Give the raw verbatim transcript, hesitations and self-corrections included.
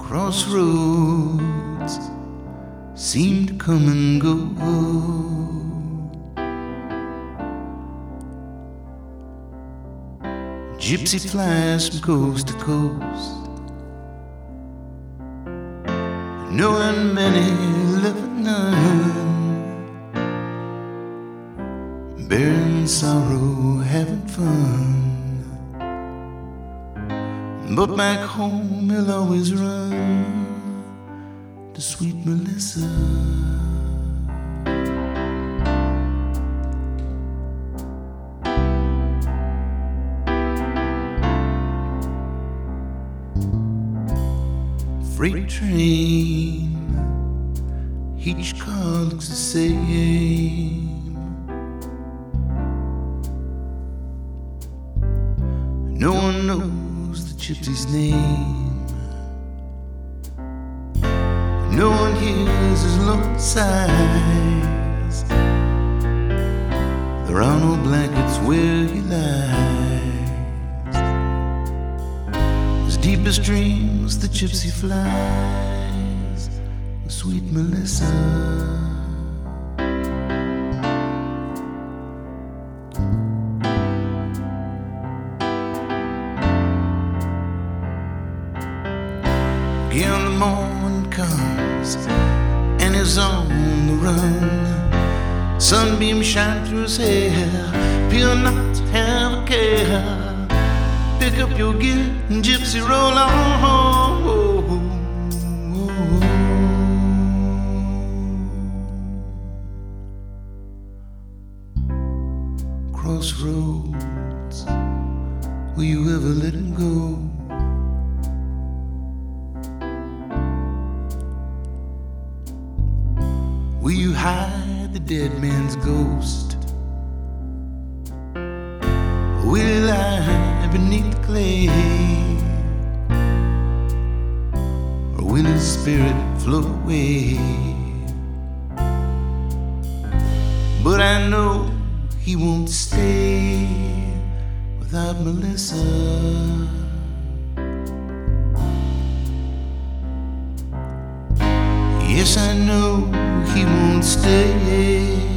Crossroads seem to come and go. Gypsy flies from coast to coast, knowing many, loving none, bearing sorrow, having fun. But back home he'll always run to sweet Melissa. Freight train, each car looks the same. No one knows the gypsy's name. No one hears his lonely sighs. There are no blankets where he lies. His deepest dreams the gypsy flies with sweet Melissa. Again the morning comes and he's on the run. Sunbeams shine through his hair, feel not to have a care. Pick up your gear and gypsy roll on. Crossroads, will you ever let him go? Will you hide the dead man's ghost? Or will he lie beneath the clay? Or will his spirit float away? But I know he won't stay without Melissa. Yes, I know he won't stay